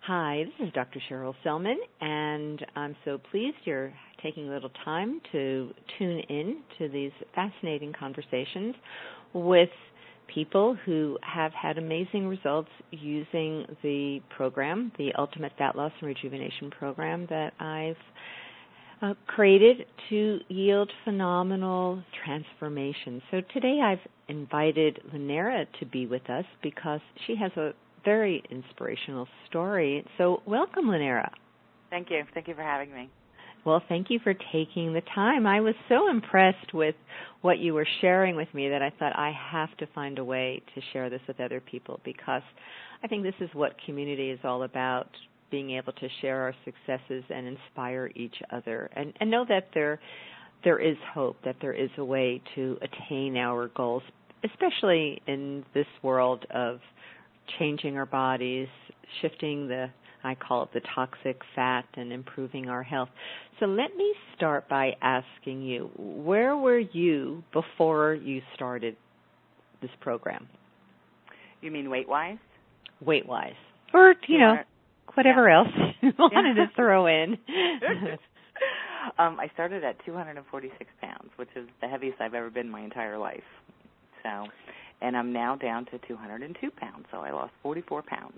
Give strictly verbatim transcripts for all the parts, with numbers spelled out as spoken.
Hi, this is Doctor Cheryl Selman, and I'm so pleased you're taking a little time to tune in to these fascinating conversations with people who have had amazing results using the program, the Ultimate Fat Loss and Rejuvenation Program that I've uh, created to yield phenomenal transformation. So today I've invited Lynera to be with us because she has a very inspirational story. So welcome, Lynera. Thank you. Thank you for having me. Well, thank you for taking the time. I was so impressed with what you were sharing with me that I thought I have to find a way to share this with other people, because I think this is what community is all about, being able to share our successes and inspire each other, and, and know that there there is hope, that there is a way to attain our goals, especially in this world of changing our bodies, shifting the, I call it the toxic fat, and improving our health. So let me start by asking you, where were you before you started this program? You mean weight-wise? Weight-wise. Or, you know, whatever yeah. else you wanted to throw in. um, I started at two hundred forty-six pounds, which is the heaviest I've ever been my entire life. So, and I'm now down to two hundred two pounds, so I lost forty-four pounds.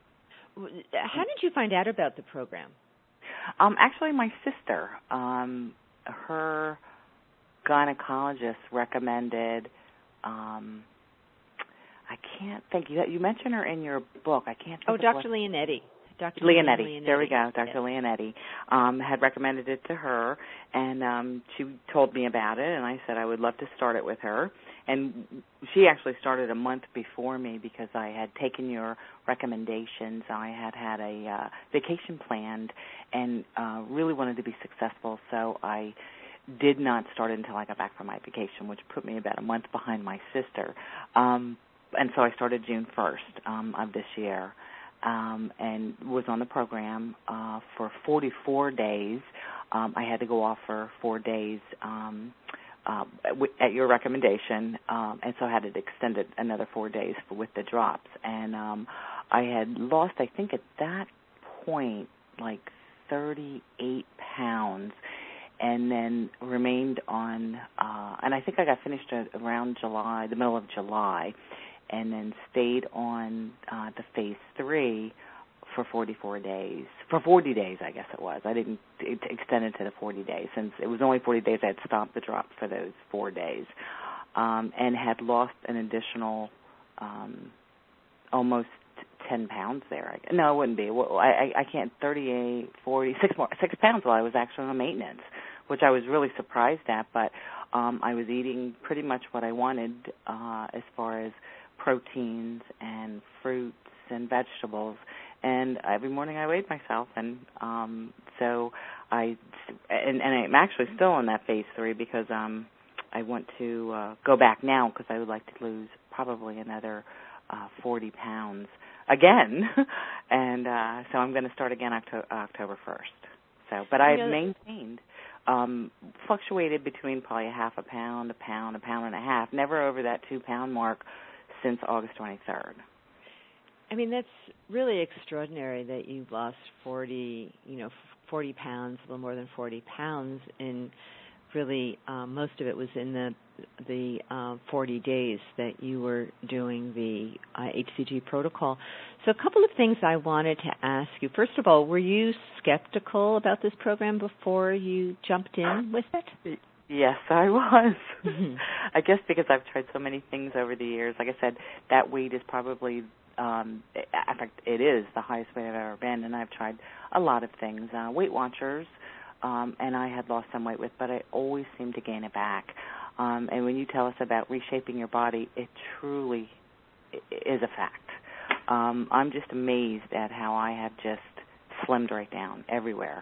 How did you find out about the program? Um, actually, my sister, um, her gynecologist recommended, um, I can't think, you, you mentioned her in your book. I can't think Oh, of Doctor what. Leonetti. Doctor Leonetti. Leonetti. There we go. Doctor Yes. Leonetti um, had recommended it to her, and um, she told me about it, and I said I would love to start it with her. And she actually started a month before me because I had taken your recommendations. I had had a uh, vacation planned and uh, really wanted to be successful, so I did not start it until I got back from my vacation, which put me about a month behind my sister. Um, and so I started June first um, of this year. Um, and was on the program uh, for forty-four days. Um, I had to go off for four days um, uh, at your recommendation, um, and so I had it extended another four days for, with the drops. And um, I had lost, I think at that point, like thirty-eight pounds, and then remained on, uh, and I think I got finished around July, the middle of July, and then stayed on uh, the phase three for forty-four days. For forty days, I guess it was. I didn't it extend it to the forty days. Since it was only forty days, I had stopped the drop for those four days, um, and had lost an additional um, almost ten pounds there. No, it wouldn't be. Well, I, I can't, thirty-eight, forty, six more, six pounds while I was actually on maintenance, which I was really surprised at, but um, I was eating pretty much what I wanted uh, as far as proteins and fruits and vegetables, and every morning I weighed myself, and um, so I, and, and I'm actually still in that phase three because um, I want to uh, go back now because I would like to lose probably another uh, forty pounds again, and uh, so I'm going to start again October, October first. So, but I've you know, maintained, um, fluctuated between probably a half a pound, a pound, a pound and a half, never over that two pound mark since August twenty-third. I mean, that's really extraordinary that you've lost forty, you know, forty pounds, a little more than forty pounds, and really um, most of it was in the the uh, forty days that you were doing the uh, H C G protocol. So a couple of things I wanted to ask you. First of all, were you skeptical about this program before you jumped in with it? Yes, I was. Mm-hmm. I guess because I've tried so many things over the years. Like I said, that weight is probably, um, in fact, it is the highest weight I've ever been, and I've tried a lot of things. Uh, Weight Watchers, um, and I had lost some weight with, but I always seem to gain it back. Um, and when you tell us about reshaping your body, it truly is a fact. Um, I'm just amazed at how I have just slimmed right down everywhere.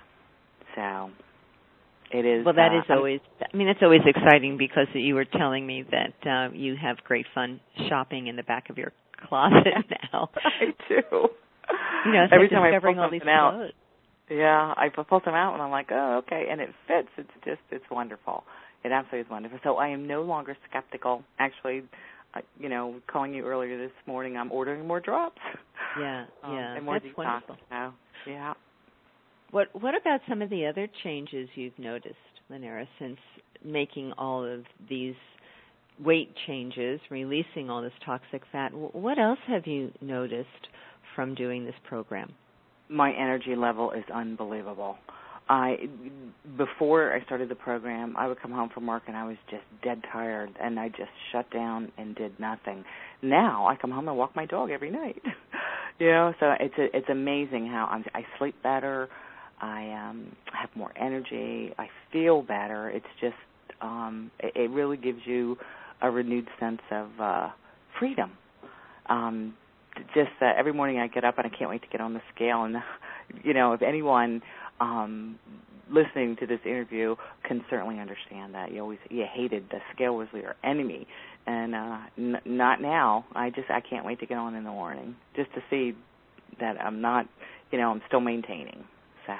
So... It is. Well, that uh, is always, I mean, it's always exciting because you were telling me that uh, you have great fun shopping in the back of your closet now. I do. You know, it's every like time I discovering pull all these something out. clothes. Yeah, I pull them out and I'm like, oh, okay, and it fits. It's just, it's wonderful. It absolutely is wonderful. So I am no longer skeptical. Actually, I, you know, calling you earlier this morning, I'm ordering more drops. Yeah, um, yeah, and more that's detox. wonderful. So, yeah. What What about some of the other changes you've noticed, Lynera, since making all of these weight changes, releasing all this toxic fat? What else have you noticed from doing this program? My energy level is unbelievable. I before I started the program, I would come home from work and I was just dead tired, and I just shut down and did nothing. Now I come home and walk my dog every night. you know, so it's a, it's amazing how I'm, I sleep better. I um, have more energy. I feel better. It's just um, it, it really gives you a renewed sense of uh, freedom. Um, just uh, every morning I get up and I can't wait to get on the scale. And you know, if anyone um, listening to this interview can certainly understand that. You always you hated the scale was your enemy, and uh, n- not now. I just I can't wait to get on in the morning just to see that I'm not, you know, I'm still maintaining. So.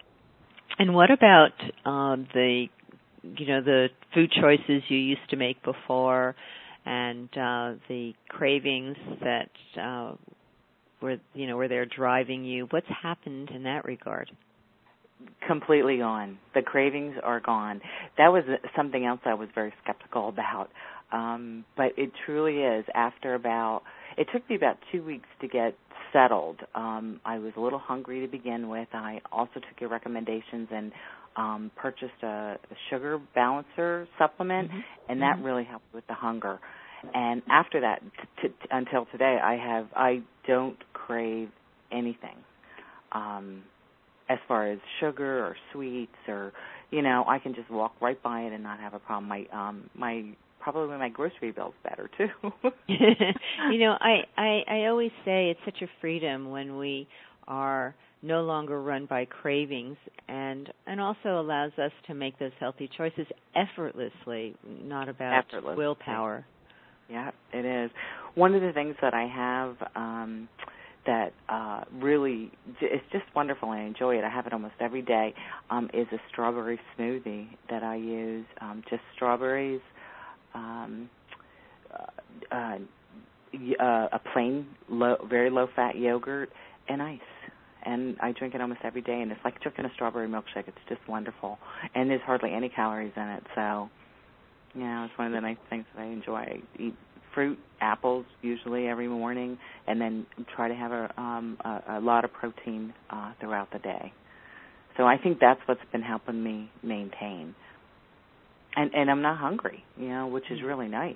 And what about um, the, you know, the food choices you used to make before, and uh, the cravings that uh, were, you know, were there driving you? What's happened in that regard? Completely gone. The cravings are gone. That was something else I was very skeptical about, um, but it truly is. After about, it took me about two weeks to get settled. Um, I was a little hungry to begin with. I also took your recommendations and um, purchased a, a sugar balancer supplement, mm-hmm. and that mm-hmm. really helped with the hunger. And after that, t- t- until today, I have I don't crave anything. Um, as far as sugar or sweets, or you know, I can just walk right by it and not have a problem. My um, my probably my grocery bill's better too. you know, I, I I always say it's such a freedom when we are no longer run by cravings, and and also allows us to make those healthy choices effortlessly, not about effortlessly. willpower. Yeah, it is. One of the things that I have um, that uh, really, it's just wonderful. I enjoy it. I have it almost every day, um, is a strawberry smoothie that I use. Um, just strawberries, um, uh, uh, a plain, low, very low-fat yogurt, and ice. And I drink it almost every day, and it's like drinking a strawberry milkshake. It's just wonderful. And there's hardly any calories in it, so, you know, it's one of the nice things that I enjoy. I eat fruit, apples usually every morning, and then try to have a, um, a, a lot of protein uh, throughout the day. So I think that's what's been helping me maintain. And, and I'm not hungry, you know, which is really nice.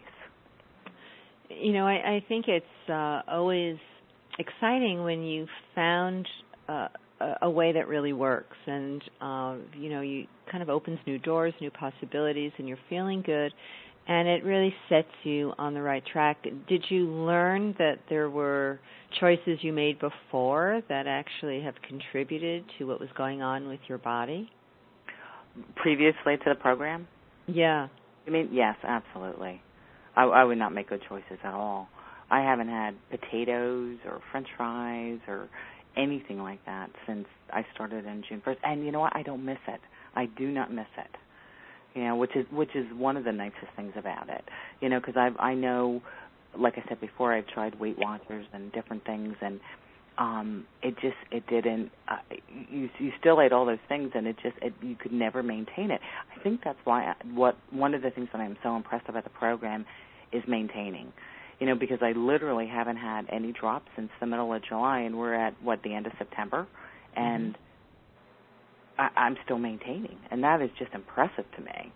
You know, I, I think it's uh, always exciting when you found uh, a, a way that really works, and uh, you know, you kind of opens new doors, new possibilities, and you're feeling good, and it really sets you on the right track. Did you learn that there were choices you made before that actually have contributed to what was going on with your body? Previously to the program? Yeah. I mean, yes, absolutely. I, I would not make good choices at all. I haven't had potatoes or French fries or anything like that since I started on June first. And you know what? I don't miss it. I do not miss it. You know, which is which is one of the nicest things about it. You know, because I I know, like I said before, I've tried Weight Watchers and different things, and um, it just it didn't. Uh, you you still ate all those things, and it just it, you could never maintain it. I think that's why I, what one of the things that I'm so impressed about the program is maintaining. You know, because I literally haven't had any drops since the middle of July, and we're at, what, the end of September, and mm-hmm. I, I'm still maintaining, and that is just impressive to me.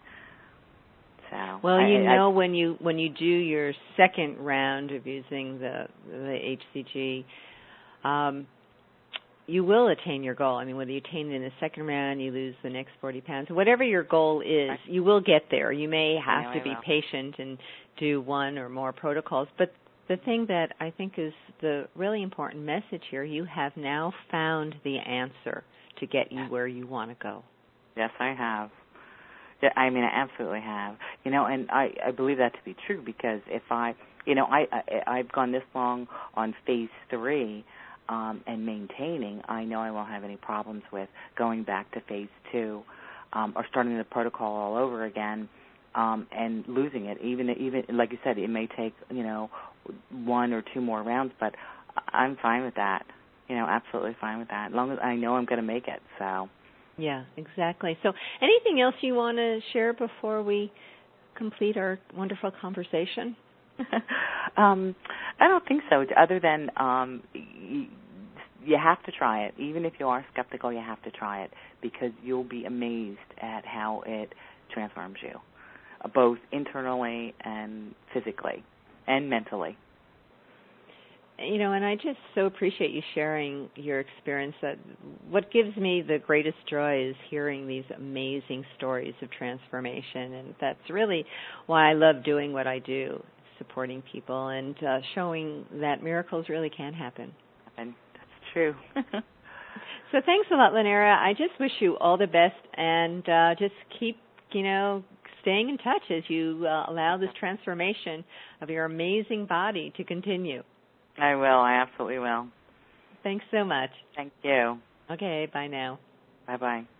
So, well, I, you I, know, I, when you when you do your second round of using the the H C G, um, you will attain your goal. I mean, whether you attain it in the second round, you lose the next forty pounds, whatever your goal is, you will get there. You may have to be patient and do one or more protocols. But the thing that I think is the really important message here, you have now found the answer to get you where you want to go. Yes, I have. Yeah, I mean, I absolutely have. You know, and I, I believe that to be true because if I, you know, I, I, I've gone this long on phase three, Um, and maintaining, I know I won't have any problems with going back to phase two um, or starting the protocol all over again um, and losing it. Even, even like you said, it may take, you know, one or two more rounds, but I'm fine with that. You know, absolutely fine with that, as long as I know I'm going to make it. So. Yeah, exactly. So anything else you want to share before we complete our wonderful conversation? um, I don't think so, other than um, you, you have to try it. Even if you are skeptical, you have to try it, because you'll be amazed at how it transforms you, both internally and physically and mentally. You know, and I just so appreciate you sharing your experience. That what gives me the greatest joy is hearing these amazing stories of transformation, and that's really why I love doing what I do, supporting people and uh, showing that miracles really can happen. And that's true. So thanks a lot, Lynera. I just wish you all the best, and uh, just keep, you know, staying in touch as you uh, allow this transformation of your amazing body to continue. I will. I absolutely will. Thanks so much. Thank you. Okay, bye now. Bye-bye.